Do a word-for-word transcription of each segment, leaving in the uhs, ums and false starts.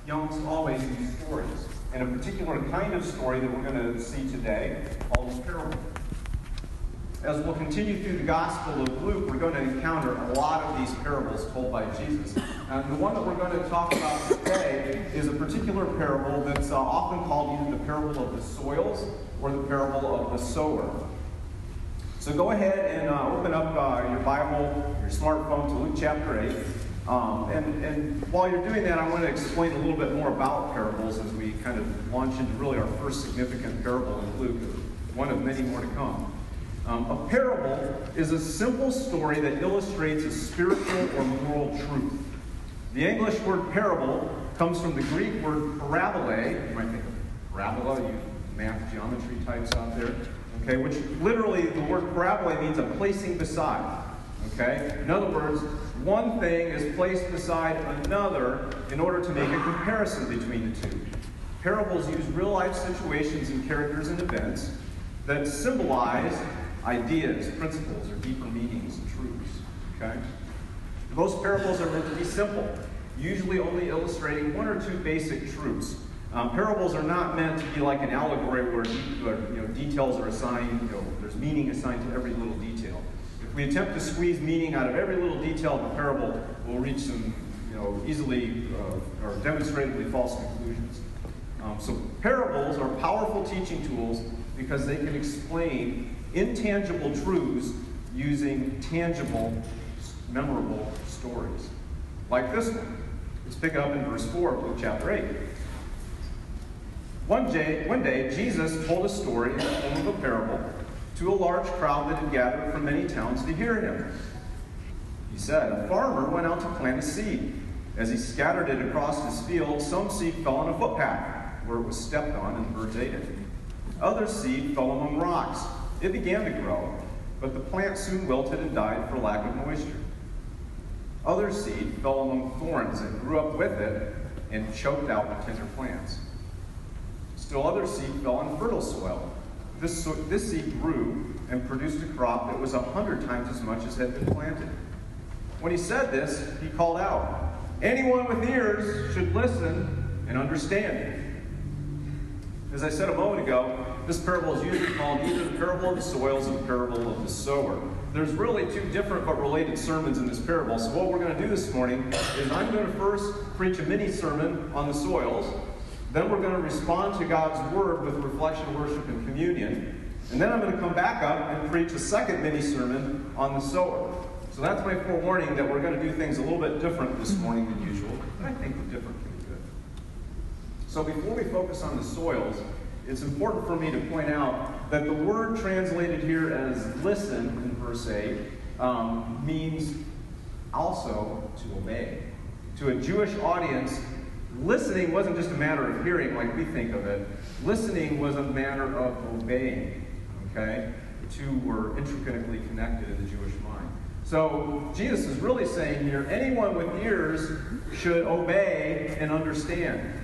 you almost always use stories, and a particular kind of story that we're going to see today called a parable. As we'll continue through the Gospel of Luke, we're going to encounter a lot of these parables told by Jesus. And the one that we're going to talk about today is a particular parable that's uh, often called either the parable of the soils or the parable of the sower. So go ahead and uh, open up uh, your Bible, your smartphone to Luke chapter eight. Um, and, and while you're doing that, I want to explain a little bit more about parables as we kind of launch into really our first significant parable in Luke, one of many more to come. Um, a parable is a simple story that illustrates a spiritual or moral truth. The English word parable comes from the Greek word parabole. You might think of parabola, you math geometry types out there. Okay, which literally the word parabole means a placing beside. Okay? In other words, one thing is placed beside another in order to make a comparison between the two. Parables use real-life situations and characters and events that symbolize ideas, principles, or deeper meanings and truths. Okay? Most parables are meant to be simple, usually only illustrating one or two basic truths. Um, parables are not meant to be like an allegory where, where you know, details are assigned, you know, there's meaning assigned to every little detail. If we attempt to squeeze meaning out of every little detail of a parable, we'll reach some you know, easily uh, or demonstrably false conclusions. Um, so parables are powerful teaching tools because they can explain intangible truths using tangible, memorable stories. Like this one. Let's pick up in verse four of Luke chapter eight. One day, one day, Jesus told a story in the form of a parable to a large crowd that had gathered from many towns to hear him. He said, a farmer went out to plant a seed. As he scattered it across his field, some seed fell on a footpath, where it was stepped on and birds ate it. Other seed fell among rocks. It began to grow, but the plant soon wilted and died for lack of moisture. Other seed fell among thorns and grew up with it and choked out the tender plants. Still other seed fell on fertile soil. This, so, this seed grew and produced a crop that was a hundred times as much as had been planted. When he said this, he called out, anyone with ears should listen and understand. As I said a moment ago, this parable is usually called either the parable of the soils or the parable of the sower. There's really two different but related sermons in this parable. So what we're going to do this morning is I'm going to first preach a mini sermon on the soils. Then we're going to respond to God's word with reflection, worship, and communion. And then I'm going to come back up and preach a second mini sermon on the sower. So that's my forewarning that we're going to do things a little bit different this morning than usual. But I think the different can be good. So before we focus on the soils, it's important for me to point out that the word translated here as listen in verse eight um, means also to obey. To a Jewish audience, listening wasn't just a matter of hearing like we think of it. Listening was a matter of obeying. Okay? The two were intricately connected in the Jewish mind. So Jesus is really saying here, anyone with ears should obey and understand.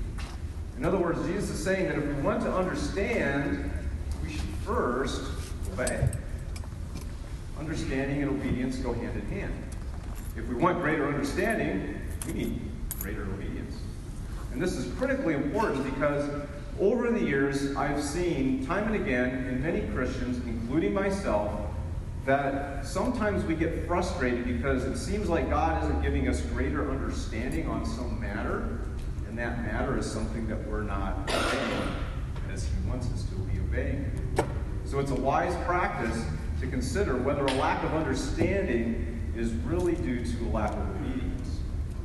In other words, Jesus is saying that if we want to understand, we should first obey. Understanding and obedience go hand in hand. If we want greater understanding, we need greater obedience. And this is critically important because over the years, I've seen time and again in many Christians, including myself, that sometimes we get frustrated because it seems like God isn't giving us greater understanding on some matter, and that matter is something that we're not obeying as He wants us to be obeying. So it's a wise practice to consider whether a lack of understanding is really due to a lack of obedience.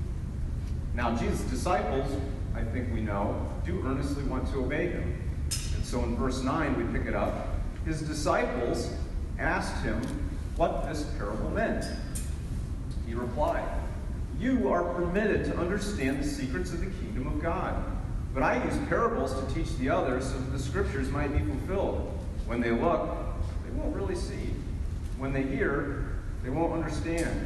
Now, Jesus' disciples, I think we know, do earnestly want to obey Him. And so in verse nine, we pick it up. His disciples asked Him what this parable meant. He replied, you are permitted to understand the secrets of the kingdom of God. But I use parables to teach the others so that the scriptures might be fulfilled. When they look, they won't really see. When they hear, they won't understand.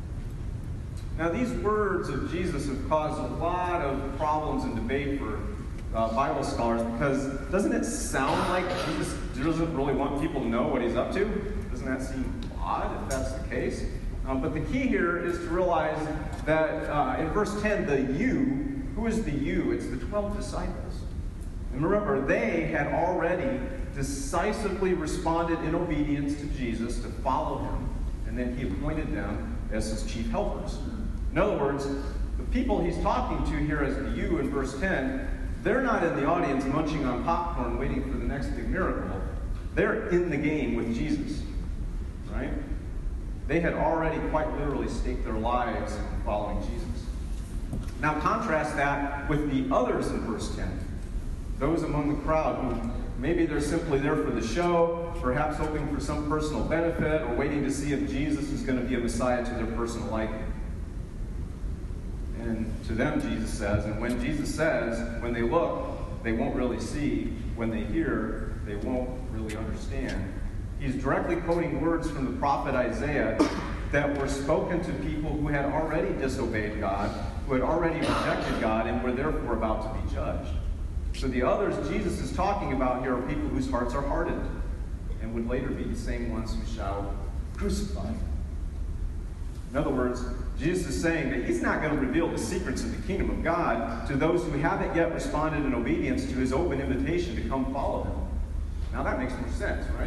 Now, these words of Jesus have caused a lot of problems and debate for uh, Bible scholars because doesn't it sound like Jesus doesn't really want people to know what He's up to? Doesn't that seem odd if that's the case? Um, but the key here is to realize that uh, in verse ten, the you who is the you? It's the twelve disciples. And remember, they had already decisively responded in obedience to Jesus to follow him, and then he appointed them as his chief helpers. In other words, the people he's talking to here as the you in verse ten, they're not in the audience munching on popcorn waiting for the next big miracle. They're in the game with Jesus, right? They had already quite literally staked their lives in following Jesus. Now contrast that with the others in verse ten. Those among the crowd who maybe they're simply there for the show, perhaps hoping for some personal benefit, or waiting to see if Jesus is going to be a Messiah to their personal liking. And to them, Jesus says, and when Jesus says, when they look, they won't really see. When they hear, they won't really understand. He's directly quoting words from the prophet Isaiah that were spoken to people who had already disobeyed God, who had already rejected God, and were therefore about to be judged. So the others Jesus is talking about here are people whose hearts are hardened, and would later be the same ones who shout, "Crucify." In other words, Jesus is saying that he's not going to reveal the secrets of the kingdom of God to those who haven't yet responded in obedience to his open invitation to come follow him. Now that makes more sense, right?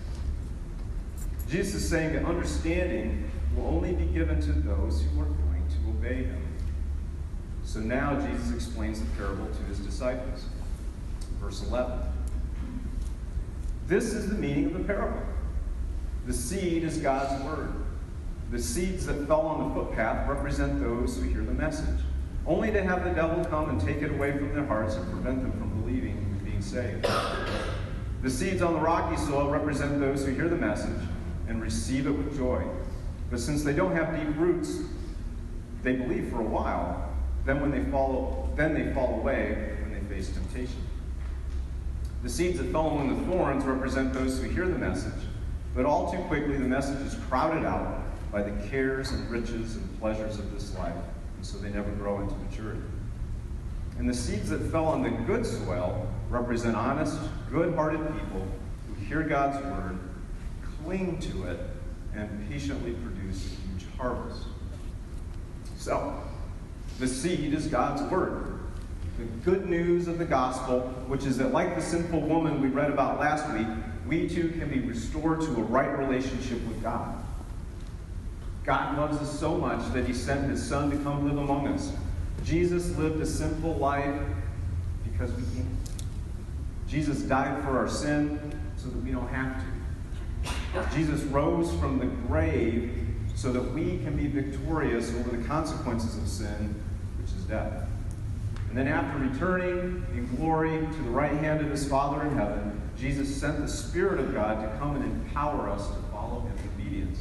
Jesus is saying that understanding will only be given to those who are going to obey him. So now Jesus explains the parable to his disciples. Verse eleven. This is the meaning of the parable. The seed is God's word. The seeds that fell on the footpath represent those who hear the message, only to have the devil come and take it away from their hearts and prevent them from believing and being saved. The seeds on the rocky soil represent those who hear the message and receive it with joy. But since they don't have deep roots, they believe for a while. Then when they fall, then they fall away when they face temptation. The seeds that fell among the thorns represent those who hear the message, but all too quickly the message is crowded out by the cares and riches and pleasures of this life, and so they never grow into maturity. And the seeds that fell on the good soil represent honest, good-hearted people who hear God's word, cling to it, and patiently produce a huge harvest. So, the seed is God's word. The good news of the gospel, which is that like the sinful woman we read about last week, we too can be restored to a right relationship with God. God loves us so much that he sent his son to come live among us. Jesus lived a simple life because we can't. Jesus died for our sin so that we don't have to. Jesus rose from the grave so that we can be victorious over the consequences of sin, which is death. And then after returning in glory to the right hand of his Father in heaven, Jesus sent the Spirit of God to come and empower us to follow him in obedience.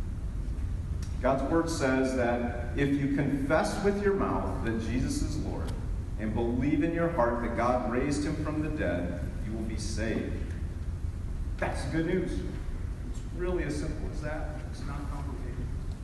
God's word says that if you confess with your mouth that Jesus is Lord and believe in your heart that God raised him from the dead, you will be saved. That's good news. It's really as simple as that. It's not complicated.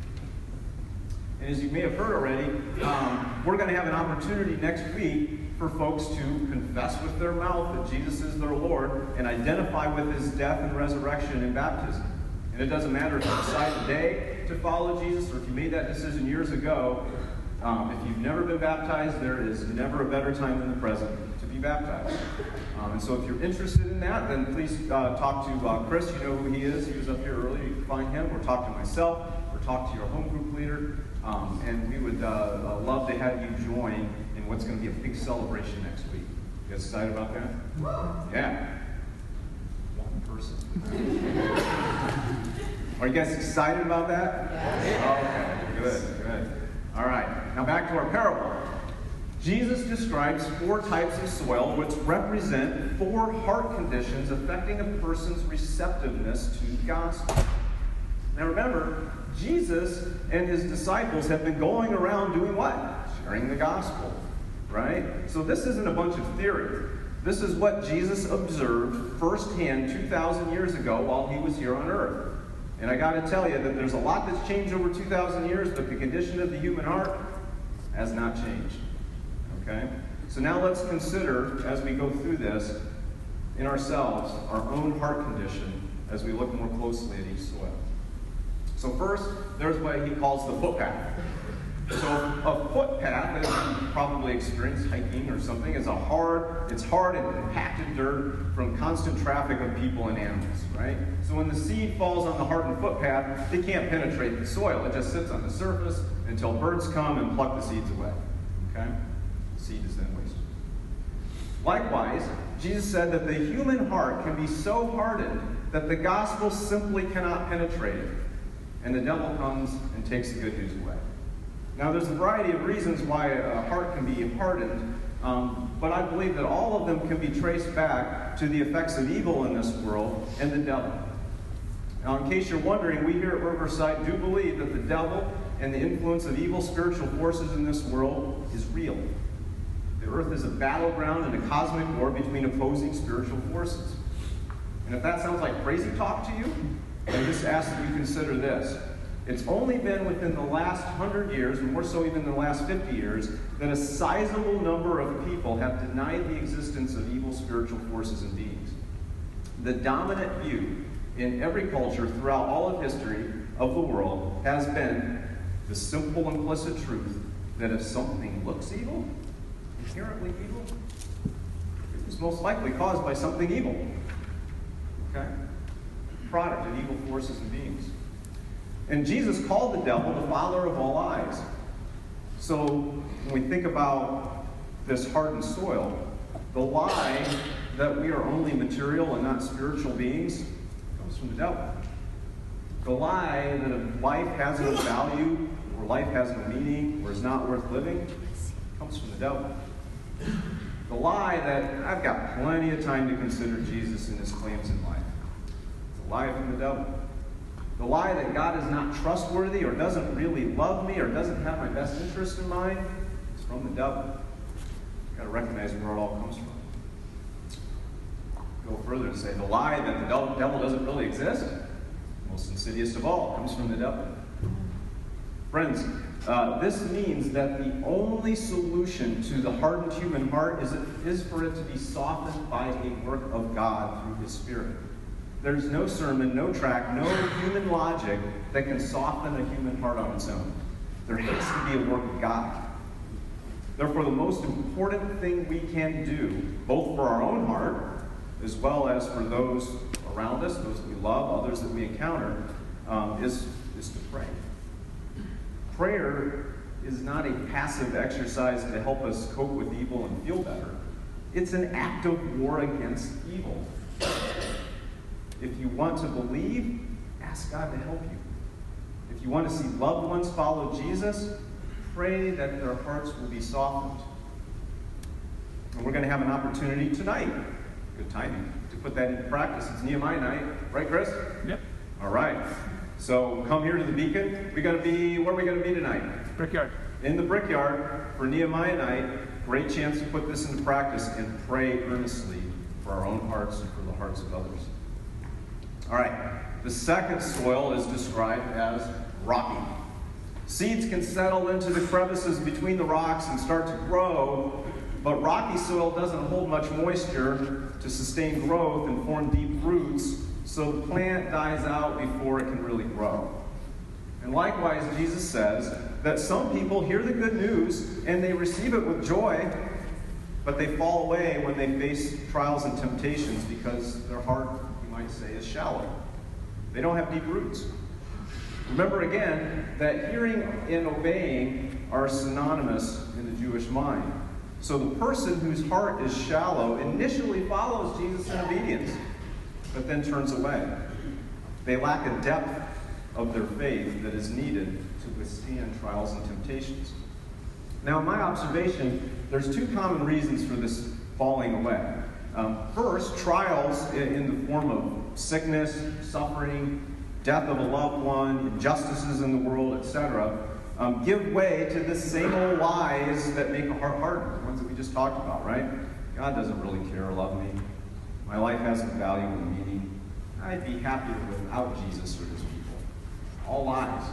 And as you may have heard already, um, we're going to have an opportunity next week for folks to confess with their mouth that Jesus is their Lord and identify with his death and resurrection in baptism. And it doesn't matter if you decide today to follow Jesus or if you made that decision years ago. Um, if you've never been baptized, there is never a better time than the present to be baptized. Um, and so if you're interested in that, then please uh, talk to uh, Chris. You know who he is. He was up here earlier. You can find him. Or talk to myself. Or talk to your home group leader. Um, and we would uh, uh, love to have you join in what's going to be a big celebration next week. You guys excited about that? Yeah. One person. Are you guys excited about that? Yes. Okay, good, good. All right, now back to our parable. Jesus describes four types of soil which represent four heart conditions affecting a person's receptiveness to the gospel. Now remember, Jesus and his disciples have been going around doing what? Sharing the gospel, right? So this isn't a bunch of theory. This is what Jesus observed firsthand two thousand years ago while he was here on earth. And I got to tell you that there's a lot that's changed over two thousand years, but the condition of the human heart has not changed. Okay? So now let's consider, as we go through this, in ourselves, our own heart condition as we look more closely at each soil. So first, there's what he calls the footpath. So a footpath, as you probably experienced hiking or something, is a hard, it's hard and compacted dirt from constant traffic of people and animals, right? So when the seed falls on the hardened footpath, it can't penetrate the soil. It just sits on the surface until birds come and pluck the seeds away, okay? The seed is then wasted. Likewise, Jesus said that the human heart can be so hardened that the gospel simply cannot penetrate it, and the devil comes and takes the good news away. Now, there's a variety of reasons why a heart can be hardened, um, but I believe that all of them can be traced back to the effects of evil in this world and the devil. Now, in case you're wondering, we here at Riverside do believe that the devil and the influence of evil spiritual forces in this world is real. The earth is a battleground and a cosmic war between opposing spiritual forces. And if that sounds like crazy talk to you, then just ask that you consider this. It's only been within the last hundred years, and more so even the last fifty years, that a sizable number of people have denied the existence of evil spiritual forces and beings. The dominant view in every culture throughout all of history of the world has been the simple implicit truth that if something looks evil, inherently evil, it was most likely caused by something evil. Okay? Product of evil forces and beings. And Jesus called the devil the father of all lies. So when we think about this hardened soil, the lie that we are only material and not spiritual beings comes from the devil. The lie that if life has no value, or life has no meaning, or is not worth living, comes from the devil. The lie that I've got plenty of time to consider Jesus and his claims in life. It's a lie from the devil. The lie that God is not trustworthy or doesn't really love me or doesn't have my best interest in mind is from the devil. You've got to recognize where it all comes from. Go further and say the lie that the devil doesn't really exist, most insidious of all, comes from the devil. Friends, uh, this means that the only solution to the hardened human heart is, it, is for it to be softened by a work of God through his Spirit. There's no sermon, no track, no human logic that can soften a human heart on its own. There has to be a work of God. Therefore, the most important thing we can do, both for our own heart, as well as for those around us, those that we love, others that we encounter, um, is, is to pray. Prayer is not a passive exercise to help us cope with evil and feel better. It's an active war against evil. If you want to believe, ask God to help you. If you want to see loved ones follow Jesus, pray that their hearts will be softened. And we're going to have an opportunity tonight, good timing, to put that into practice. It's Nehemiah night, right, Chris? Yep. All right. So come here to the Beacon. We're going to be, where are we going to be tonight? Brickyard. In the Brickyard for Nehemiah night. Great chance to put this into practice and pray earnestly for our own hearts and for the hearts of others. All right, the second soil is described as rocky. Seeds can settle into the crevices between the rocks and start to grow, but rocky soil doesn't hold much moisture to sustain growth and form deep roots, so the plant dies out before it can really grow. And likewise, Jesus says that some people hear the good news and they receive it with joy, but they fall away when they face trials and temptations because their heart, might say, is shallow. They don't have deep roots. Remember again that hearing and obeying are synonymous in the Jewish mind. So the person whose heart is shallow initially follows Jesus in obedience, but then turns away. They lack a depth of their faith that is needed to withstand trials and temptations. Now, in my observation, there's two common reasons for this falling away. Um, first, trials in, in the form of sickness, suffering, death of a loved one, injustices in the world, et cetera, um, give way to the same old lies that make a heart harden, the ones that we just talked about, right? God doesn't really care or love me. My life has no value or meaning. I'd be happier without Jesus or his people. All lies.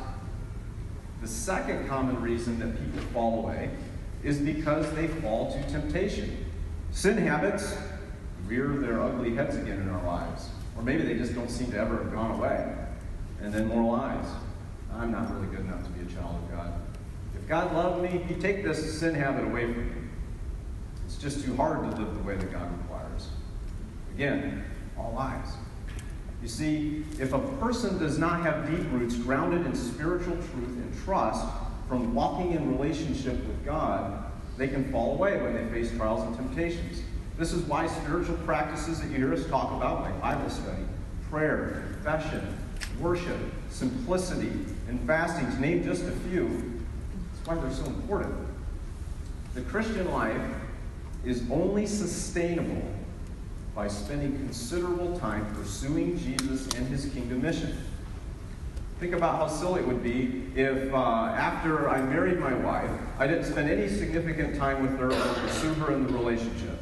The second common reason that people fall away is because they fall to temptation. Sin habits rear their ugly heads again in our lives. Or maybe they just don't seem to ever have gone away. And then more lies. I'm not really good enough to be a child of God. If God loved me, he'd take this sin habit away from me. It's just too hard to live the way that God requires. Again, all lies. You see, if a person does not have deep roots grounded in spiritual truth and trust from walking in relationship with God, they can fall away when they face trials and temptations. This is why spiritual practices that you hear us talk about, like Bible study, prayer, confession, worship, simplicity, and fasting, to name just a few, that's why they're so important. The Christian life is only sustainable by spending considerable time pursuing Jesus and his kingdom mission. Think about how silly it would be if uh, after I married my wife, I didn't spend any significant time with her or pursue her in the relationship.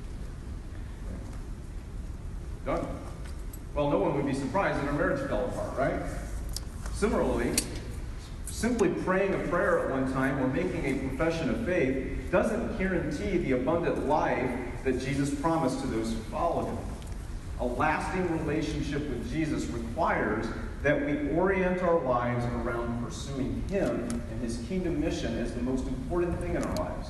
Done. Well, no one would be surprised that our marriage fell apart, right? Similarly, simply praying a prayer at one time or making a profession of faith doesn't guarantee the abundant life that Jesus promised to those who follow him. A lasting relationship with Jesus requires that we orient our lives around pursuing him and his kingdom mission as the most important thing in our lives.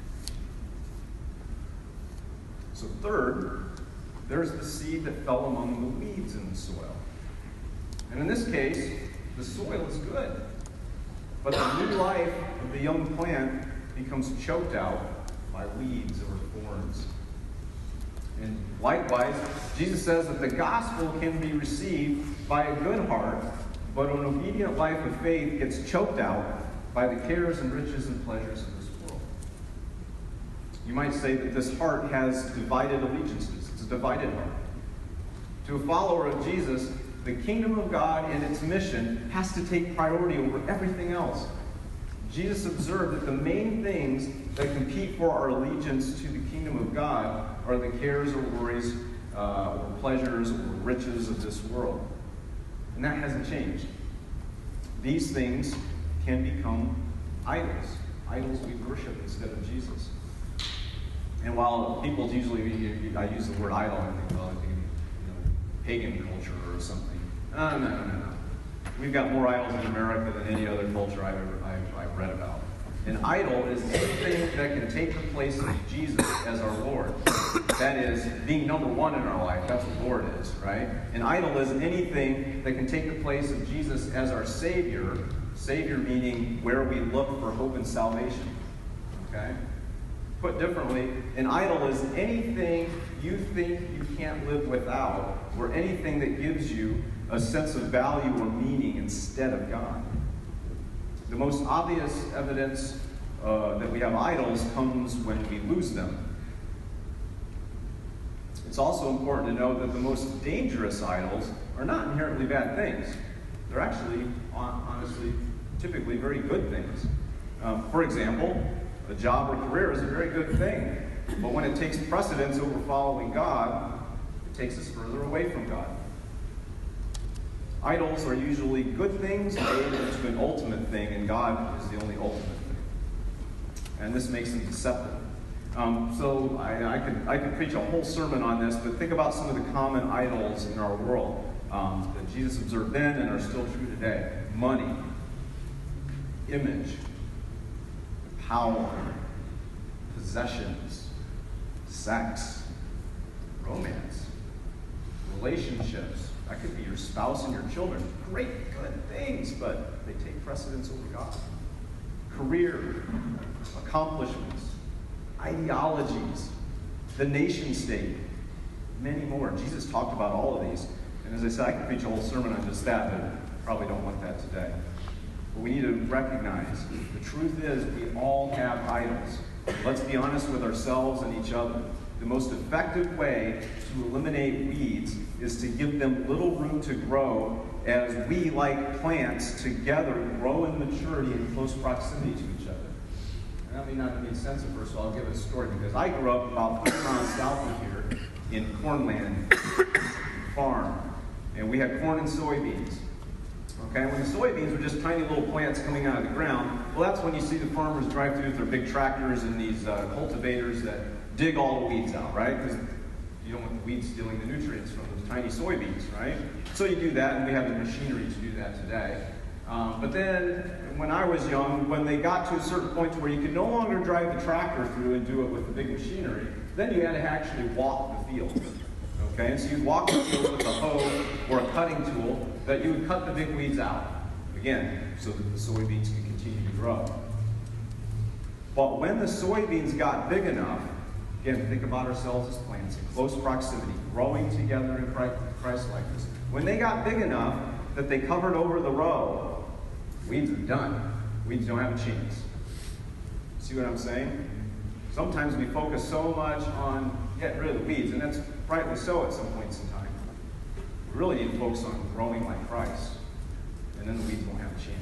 So third, there's the seed that fell among the weeds in the soil. And in this case, the soil is good. But the new life of the young plant becomes choked out by weeds or thorns. And likewise, Jesus says that the gospel can be received by a good heart, but an obedient life of faith gets choked out by the cares and riches and pleasures of this world. You might say that this heart has divided allegiances. It's a divided heart. To a follower of Jesus, the kingdom of God and its mission has to take priority over everything else. Jesus observed that the main things that compete for our allegiance to the kingdom of God are the cares or worries uh, or pleasures or riches of this world. And that hasn't changed. These things can become idols. Idols we worship instead of Jesus. And while people usually, I use the word idol, I think, well, I think, you know, pagan culture or something. Uh, no, no, no, no. We've got more idols in America than any other culture I've ever I've, I've read about. An idol is anything that can take the place of Jesus as our Lord. That is, being number one in our life. That's what Lord is, right? An idol is anything that can take the place of Jesus as our Savior. Savior meaning where we look for hope and salvation. Okay? Put differently, an idol is anything you think you can't live without, or anything that gives you a sense of value or meaning instead of God. The most obvious evidence uh, that we have idols comes when we lose them. It's also important to know that the most dangerous idols are not inherently bad things. They're actually, honestly, typically very good things. Um, for example, a job or career is a very good thing, but when it takes precedence over following God, it takes us further away from God. Idols are usually good things made into an ultimate thing, and God is the only ultimate thing. And this makes them deceptive. Um, so I, I, could, I could preach a whole sermon on this, but think about some of the common idols in our world um, that Jesus observed then and are still true today. Money, image, power, possessions, sex, romance, relationships. That could be your spouse and your children. Great, good things, but they take precedence over God. Career, accomplishments, ideologies, the nation state, many more. Jesus talked about all of these. And as I said, I could preach a whole sermon on just that, but probably don't want that today. But we need to recognize the truth is we all have idols. Let's be honest with ourselves and each other. The most effective way to eliminate weeds is to give them little room to grow as we, like plants, together grow in maturity in close proximity to each other. And that may not make sense at first, so I'll give a story. Because I grew up about three miles south of here in Cornland farm. And we had corn and soybeans. Okay, when the soybeans were just tiny little plants coming out of the ground, well, that's when you see the farmers drive through with their big tractors and these uh, cultivators that dig all the weeds out, right? Because you don't want the weeds stealing the nutrients from those tiny soybeans, right? So you do that, and we have the machinery to do that today. Um, but then when I was young, when they got to a certain point to where you could no longer drive the tractor through and do it with the big machinery, then you had to actually walk the field. Okay, and so you'd walk the field with a hoe or a cutting tool that you would cut the big weeds out. Again, so that the soybeans could continue to grow. But when the soybeans got big enough, again, think about ourselves as plants in close proximity, growing together in Christ-likeness. When they got big enough that they covered over the row, weeds are done. Weeds don't have a chance. See what I'm saying? Sometimes we focus so much on getting rid of the weeds, and that's rightly so at some points in time. We really need to focus on growing like Christ, and then the weeds won't have a chance.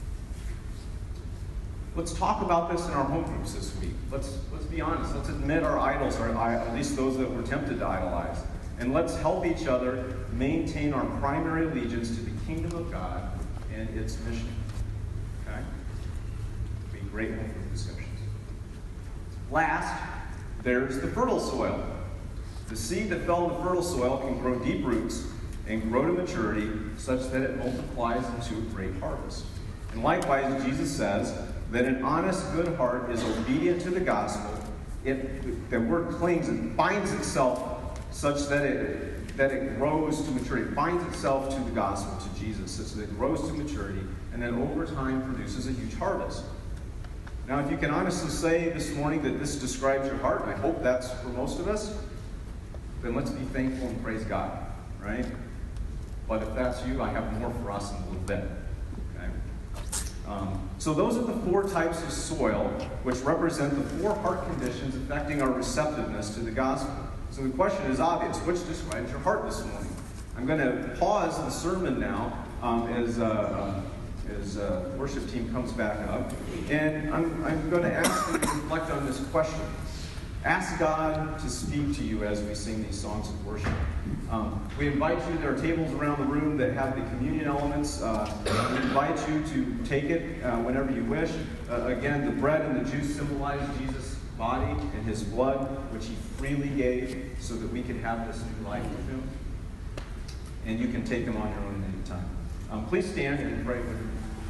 Let's talk about this in our home groups this week. Let's, let's be honest. Let's admit our idols, or at least those that we're tempted to idolize. And let's help each other maintain our primary allegiance to the kingdom of God and its mission. Okay? Be great home group discussions. Last, there's the fertile soil. The seed that fell in the fertile soil can grow deep roots and grow to maturity such that it multiplies into a great harvest. And likewise, Jesus says that an honest, good heart is obedient to the gospel. It, the word clings and binds itself such that it, that it grows to maturity. It binds itself to the gospel, to Jesus, such that it grows to maturity, and then over time produces a huge harvest. Now, if you can honestly say this morning that this describes your heart, and I hope that's for most of us, then let's be thankful and praise God, right? But if that's you, I have more for us in a little bit. Okay? Um, so those are the four types of soil which represent the four heart conditions affecting our receptiveness to the gospel. So the question is obvious. Which describes your heart this morning? I'm going to pause the sermon now um, as uh, as uh, worship team comes back up. And I'm, I'm going to ask you to reflect on this question. Ask God to speak to you as we sing these songs of worship. Um, we invite you, there are tables around the room that have the communion elements. Uh, we invite you to take it uh, whenever you wish. Uh, again, the bread and the juice symbolize Jesus' body and his blood, which he freely gave so that we could have this new life with him. And you can take them on your own at any time. Um, please stand and pray with me.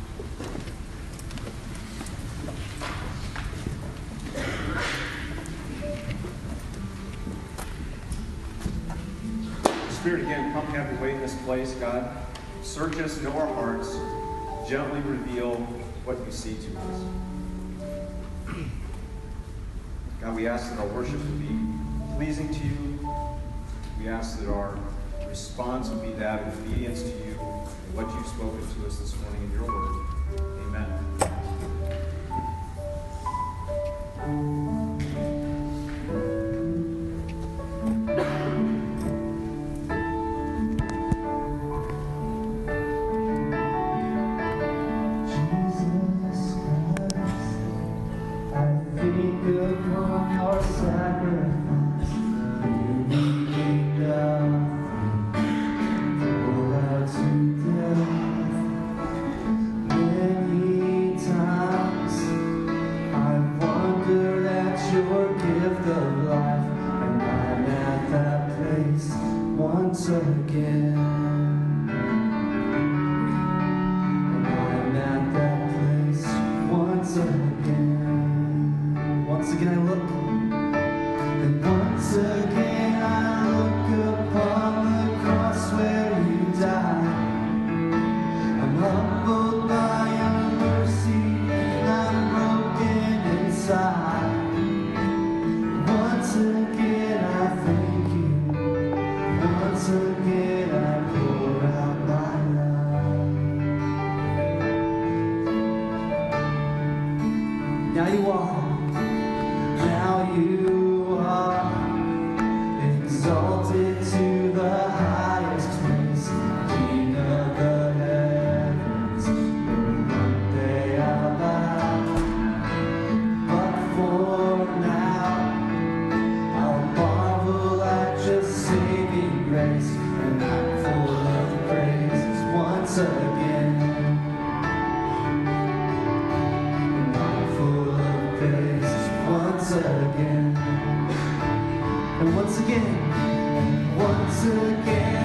Spirit, again, come have your way in this place, God. Search us, know our hearts. Gently reveal what you see to us. God, we ask that our worship would be pleasing to you. We ask that our response would be that of obedience to you and what you've spoken to us this morning in your word. Amen.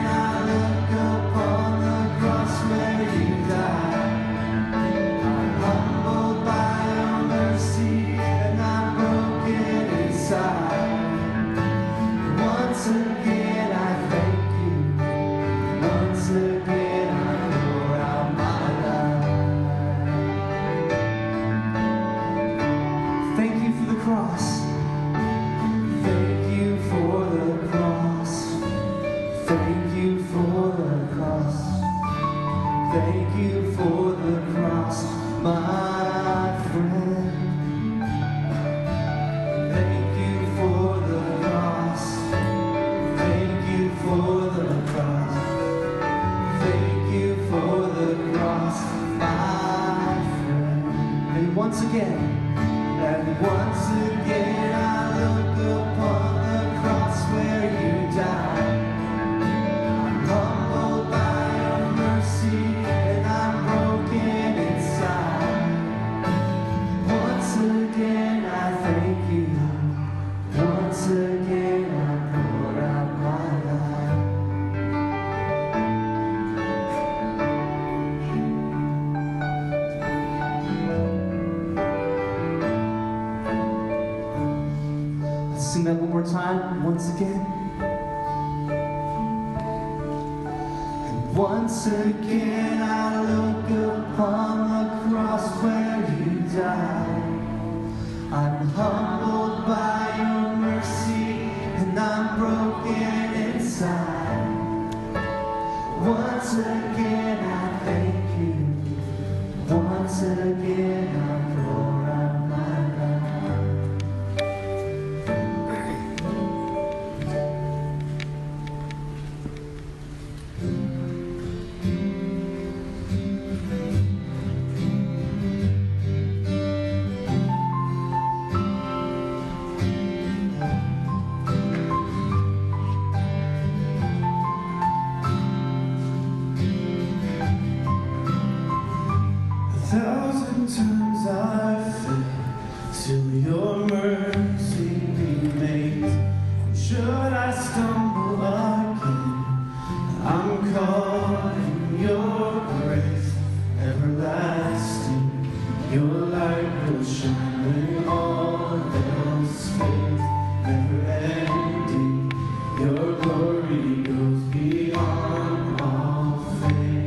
Once again, I look upon the cross where you died. I'm Sing that one more time, once again. And once again I look upon the cross where you died. I'm humbled by your mercy and I'm broken inside. Once again I thank you. Once again I pour out my life. Thousand times I fail till your mercy remains. Should I stumble again, I'm caught in your grace. Everlasting, your light will shine when all else fades. Never ending, your glory goes beyond all fame.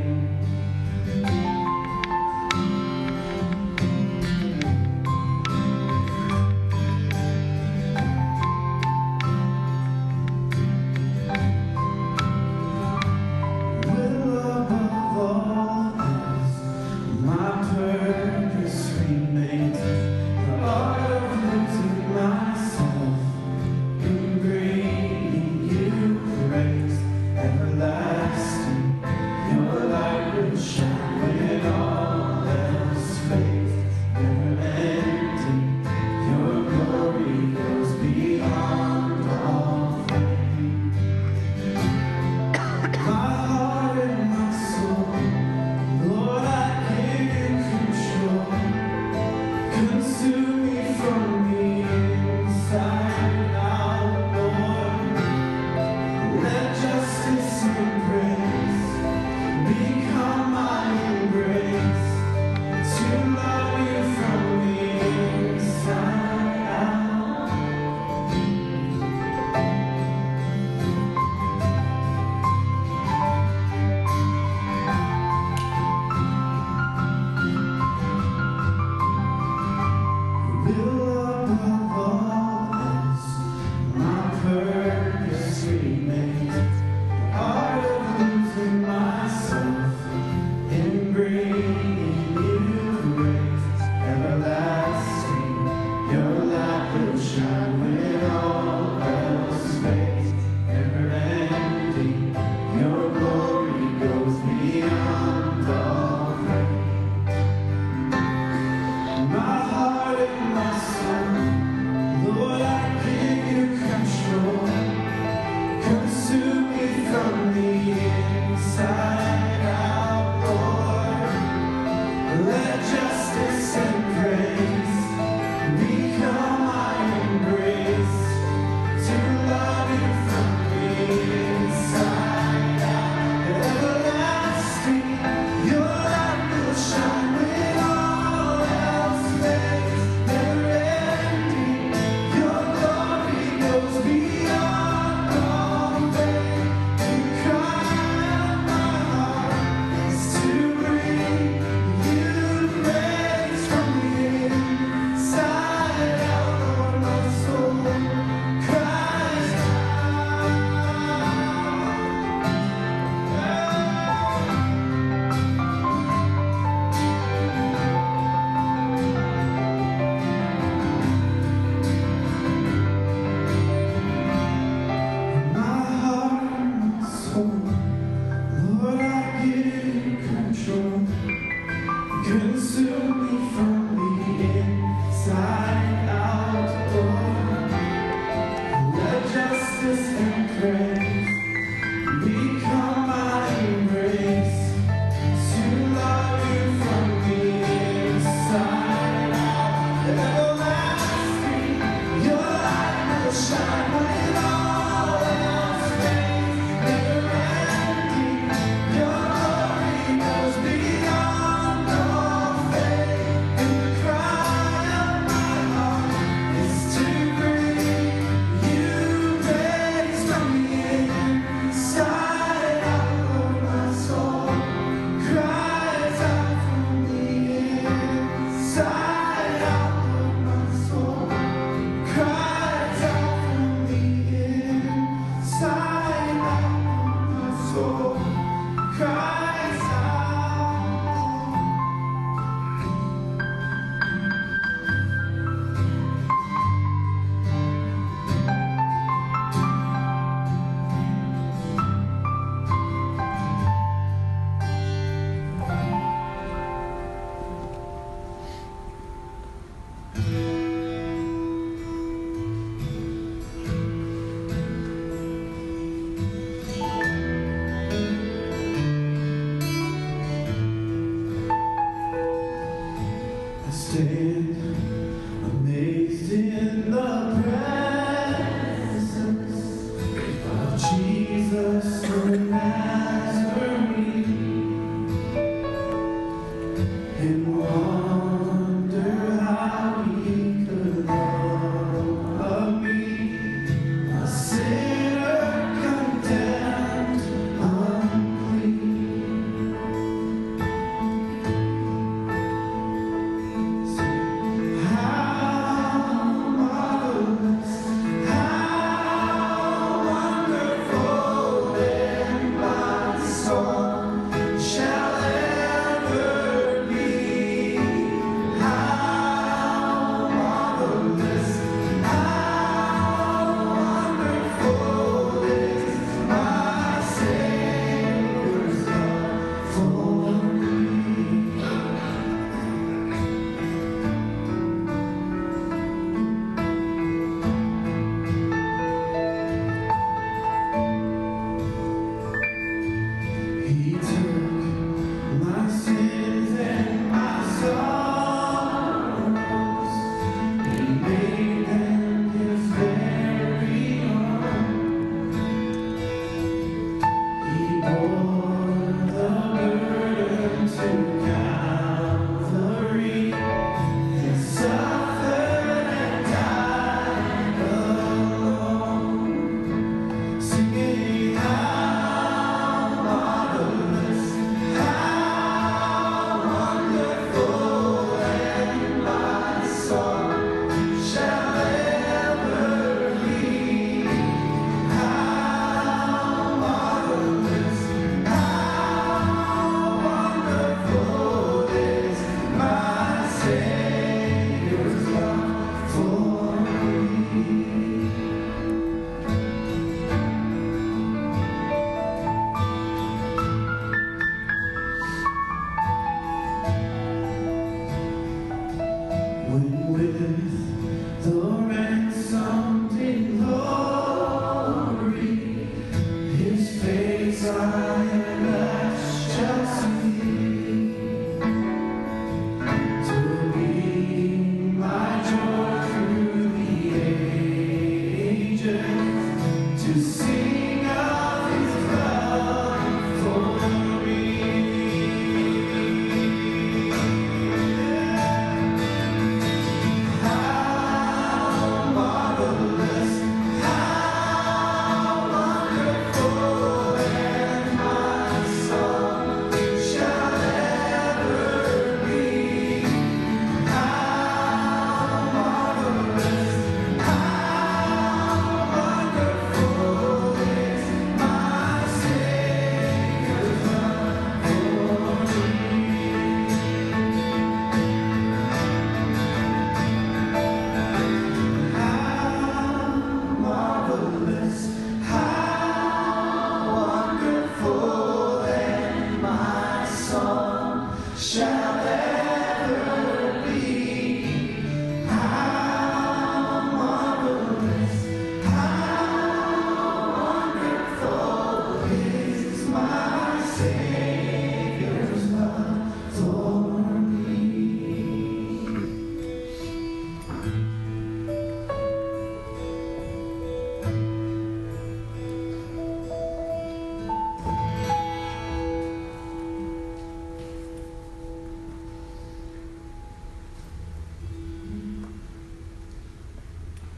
Let justice and praise become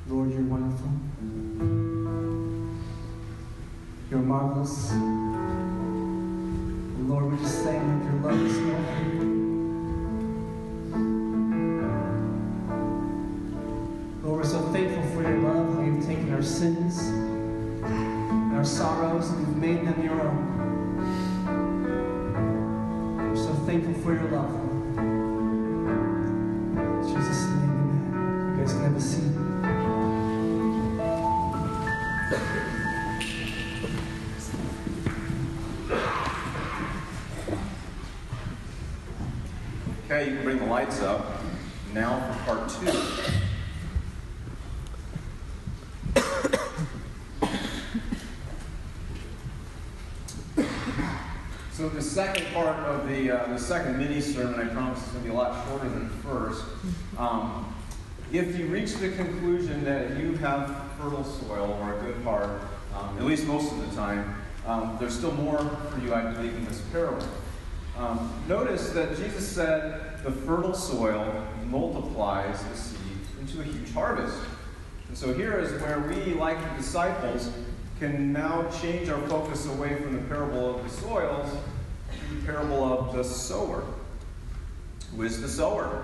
Lord, you're wonderful. You're marvelous. And Lord, we just thank you for your love this morning. Lord, we're so thankful for your love, how you've taken our sins and our sorrows and you've made them your own. We're so thankful for your love, Lord. In Jesus' name, amen. You guys can have a seat. Okay, you can bring the lights up. Now for part two. So the second part of the uh, the second mini sermon, I promise, is going to be a lot shorter than the first. Um, if you reach the conclusion that you have fertile soil or a good heart, um, at least most of the time, um, there's still more for you, I believe, in this parable. Um, notice that Jesus said the fertile soil multiplies the seed into a huge harvest. And so here is where we, like the disciples, can now change our focus away from the parable of the soils to the parable of the sower. Who is the sower?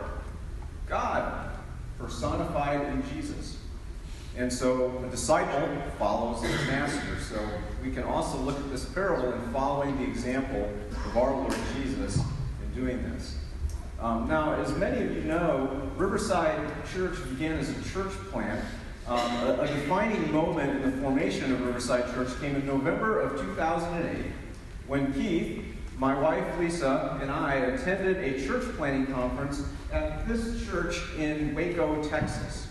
God, personified in Jesus. And so the disciple follows his master. So we can also look at this parable and following the example of our Lord Jesus in doing this. Um, now, as many of you know, Riverside Church began as a church plant. Um, a, a defining moment in the formation of Riverside Church came in November of two thousand eight when Keith, my wife Lisa, and I attended a church planting conference at this church in Waco, Texas.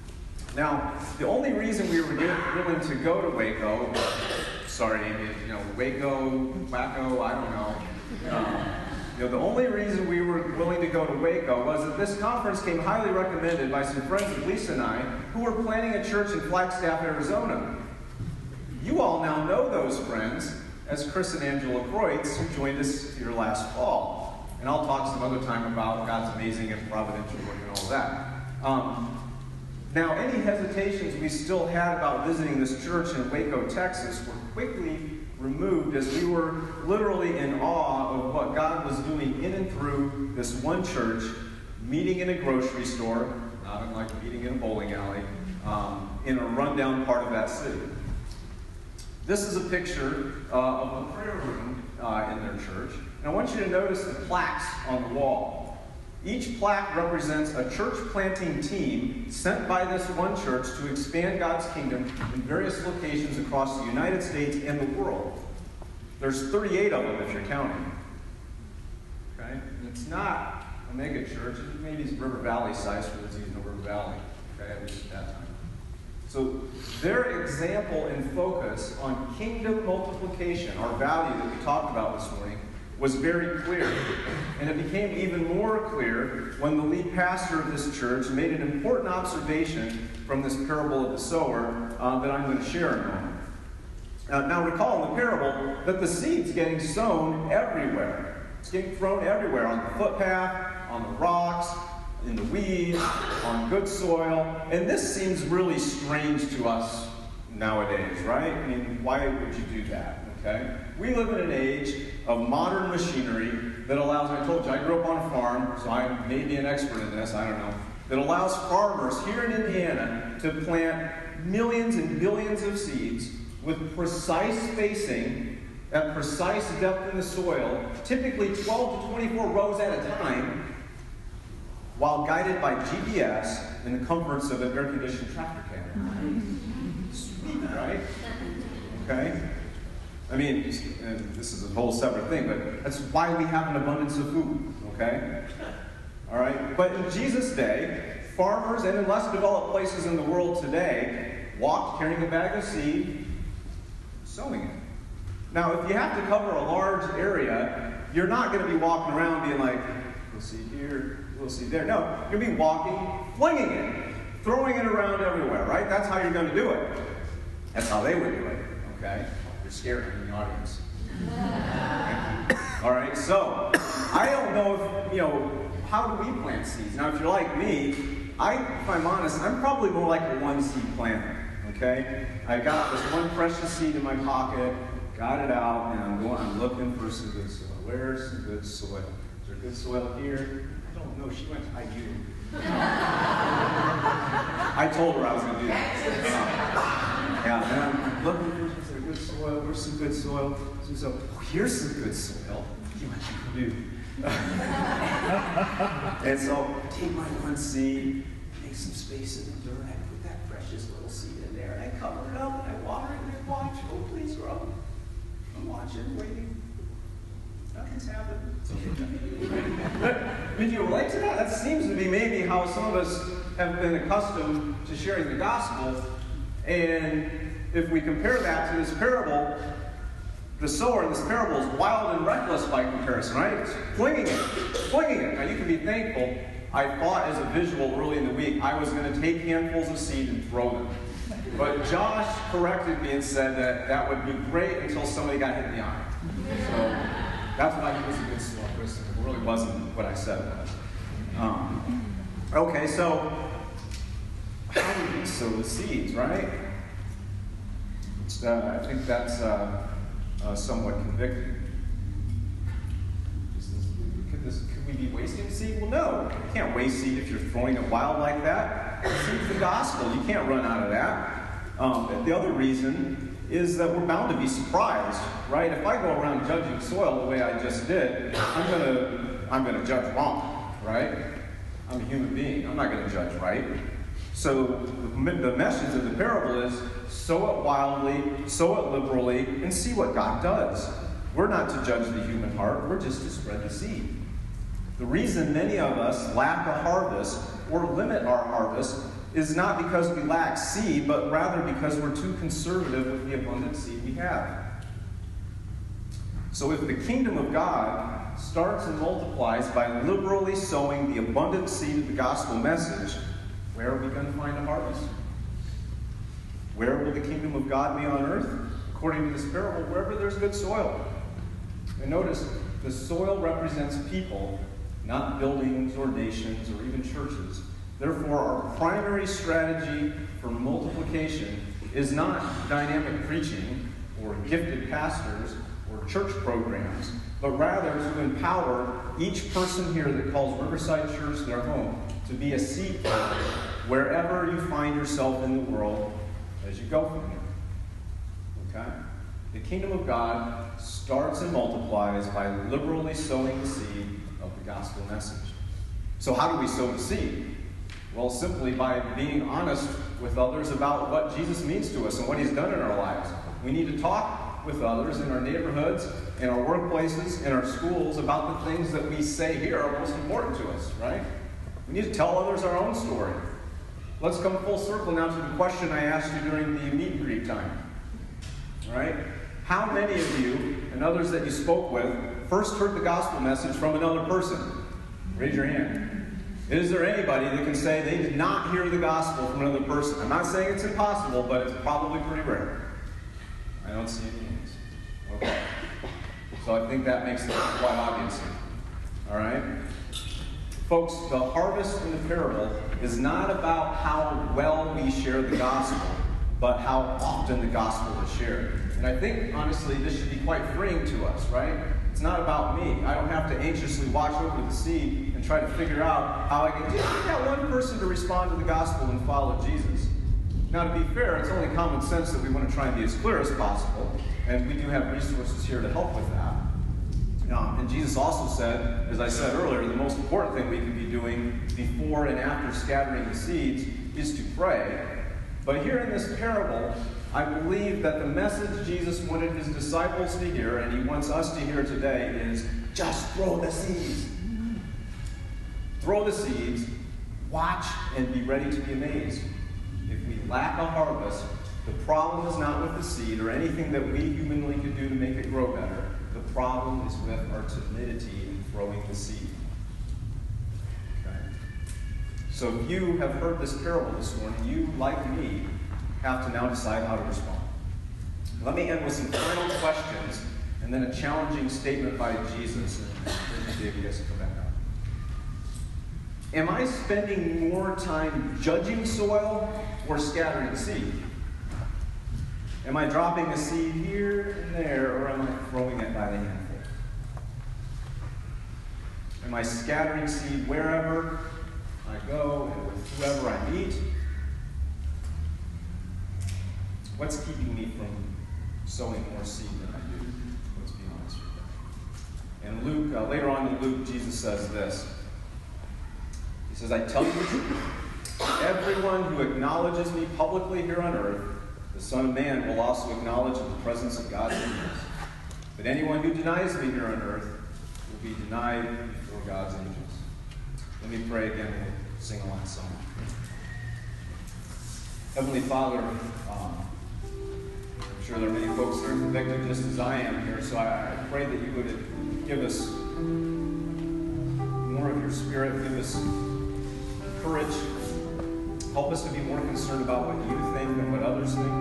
Now, the only reason we were willing to go to Waco, sorry, Amy, you know, Waco, Waco, I don't know. Um, you know, the only reason we were willing to go to Waco was that this conference came highly recommended by some friends of Lisa and I who were planning a church in Flagstaff, Arizona. You all now know those friends as Chris and Angela Kreutz, who joined us here last fall. And I'll talk some other time about God's amazing and providential work and all of that. Um, Now, any hesitations we still had about visiting this church in Waco, Texas, were quickly removed as we were literally in awe of what God was doing in and through this one church, meeting in a grocery store, not unlike meeting in a bowling alley, um, in a rundown part of that city. This is a picture uh, of a prayer room uh, in their church. And I want you to notice the plaques on the wall. Each plaque represents a church planting team sent by this one church to expand God's kingdom in various locations across the United States and the world. There's thirty-eight of them if you're counting. Okay? And it's not a mega church. Maybe it's River Valley size for those in River Valley. Okay, at least at that time. So their example and focus on kingdom multiplication, our value that we talked about this morning, was very clear. And it became even more clear when the lead pastor of this church made an important observation from this parable of the sower uh, that I'm going to share in a moment. Uh, now recall in the parable that the seed's getting sown everywhere. It's getting thrown everywhere, on the footpath, on the rocks, in the weeds, on good soil. And this seems really strange to us nowadays, right? I mean, why would you do that? Okay? We live in an age of modern machinery that allows, I told you, I grew up on a farm, so I may be an expert in this, I don't know, that allows farmers here in Indiana to plant millions and billions of seeds with precise spacing at precise depth in the soil, typically twelve to twenty-four rows at a time, while guided by G P S in the comforts of an air-conditioned tractor cab. Sweet, right? Okay? I mean, and this is a whole separate thing, but that's why we have an abundance of food, okay? All right? But in Jesus' day, farmers, and in less developed places in the world today, walked carrying a bag of seed, sowing it. Now, if you have to cover a large area, you're not going to be walking around being like, we'll see here, we'll see there. No, you're going to be walking, flinging it, throwing it around everywhere, right? That's how you're going to do it. That's how they would do it, okay? Scared in the audience. All right, so I don't know if, you know, how do we plant seeds? Now, if you're like me, I, if I'm honest, I'm probably more like a one-seed planter, okay? I got this one precious seed in my pocket, got it out, and I'm going, I'm looking for some good soil. Where's some good soil? Is there good soil here? I don't know. She went to I U. I told her I was going to do that. Um, yeah, and I'm looking for some good soil. Where's some good soil? So, so oh, here's some good soil. You want you to do. And so I take my one seed, make some space in the dirt, I put that precious little seed in there, and I cover it up, and I water it, and I watch. Oh, please grow. I'm watching, waiting. Nothing's happening. Would you relate to that? That seems to be maybe how some of us have been accustomed to sharing the gospel. And if we compare that to this parable, the sower in this parable is wild and reckless by comparison, right? It's flinging it, flinging it. Now you can be thankful. I thought as a visual early in the week, I was going to take handfuls of seed and throw them. But Josh corrected me and said that that would be great until somebody got hit in the eye. So that's why he was a good soil person. It really wasn't what I said it was. Um, okay, so how do we sow the seeds, right? It's, uh, I think that's uh, uh, somewhat convicting. Is this, could, this, could we be wasting seed? Well, no. You can't waste seed if you're throwing it wild like that. Seed's the gospel. You can't run out of that. Um, the other reason is that we're bound to be surprised, right? If I go around judging soil the way I just did, I'm gonna, I'm gonna judge wrong, right? I'm a human being. I'm not gonna judge right. So the, the message of the parable is sow it wildly, sow it liberally, and see what God does. We're not to judge the human heart. We're just to spread the seed. The reason many of us lack a harvest or limit our harvest is not because we lack seed, but rather because we're too conservative with the abundant seed we have. So if the kingdom of God starts and multiplies by liberally sowing the abundant seed of the gospel message, where are we going to find a harvest? Where will the kingdom of God be on earth? According to this parable, wherever there's good soil. And notice, the soil represents people, not buildings or nations or even churches. Therefore, our primary strategy for multiplication is not dynamic preaching or gifted pastors or church programs, but rather to empower each person here that calls Riverside Church their home to be a seed planter wherever you find yourself in the world as you go from here. Okay? The kingdom of God starts and multiplies by liberally sowing the seed of the gospel message. So how do we sow the seed? Well, simply by being honest with others about what Jesus means to us and what he's done in our lives. We need to talk with others in our neighborhoods, in our workplaces, in our schools about the things that we say here are most important to us, right? We need to tell others our own story. Let's come full circle now to the question I asked you during the meet and greet time. All right? How many of you and others that you spoke with first heard the gospel message from another person? Raise your hand. Is there anybody that can say they did not hear the gospel from another person? I'm not saying it's impossible, but it's probably pretty rare. I don't see any hands. Okay. So I think that makes it quite obvious. All right? Folks, the harvest in the parable is not about how well we share the gospel, but how often the gospel is shared. And I think, honestly, this should be quite freeing to us, right? It's not about me. I don't have to anxiously watch over the seed and try to figure out how I can just get that one person to respond to the gospel and follow Jesus. Now, to be fair, it's only common sense that we want to try and be as clear as possible, and we do have resources here to help with that. Um, and Jesus also said, as I said earlier, the most important thing we can be doing before and after scattering the seeds is to pray. But here in this parable, I believe that the message Jesus wanted his disciples to hear, and he wants us to hear today, is just throw the seeds. Throw the seeds, watch, and be ready to be amazed. If we lack a harvest, the problem is not with the seed or anything that we humanly could do to make it grow better. The problem is with our timidity in throwing the seed. Okay? So if you have heard this parable this morning, you, like me, have to now decide how to respond. Let me end with some final questions and then a challenging statement by Jesus. And David, you guys come back Am I spending more time judging soil or scattering seed? Am I dropping a seed here and there, or am I throwing it by the handful? Am I scattering seed wherever I go and with whoever I meet? What's keeping me from sowing more seed than I do? Let's be honest with that. And Luke, uh, later on in Luke, Jesus says this. He says, I tell you the truth. Everyone who acknowledges me publicly here on earth, the Son of Man will also acknowledge in the presence of God's angels. But anyone who denies me here on earth will be denied before God's angels. Let me pray again. We'll sing a last song. Heavenly Father, um, I'm sure there are many folks that are convicted just as I am here, so I, I pray that you would give us more of your Spirit, give us courage, help us to be more concerned about what you think than what others think.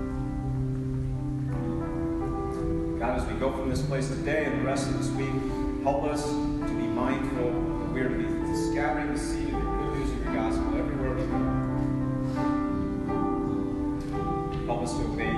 God, as we go from this place today and the rest of this week, help us to be mindful that we are to be scattering the seed of the good news of your gospel everywhere we go. Help us to obey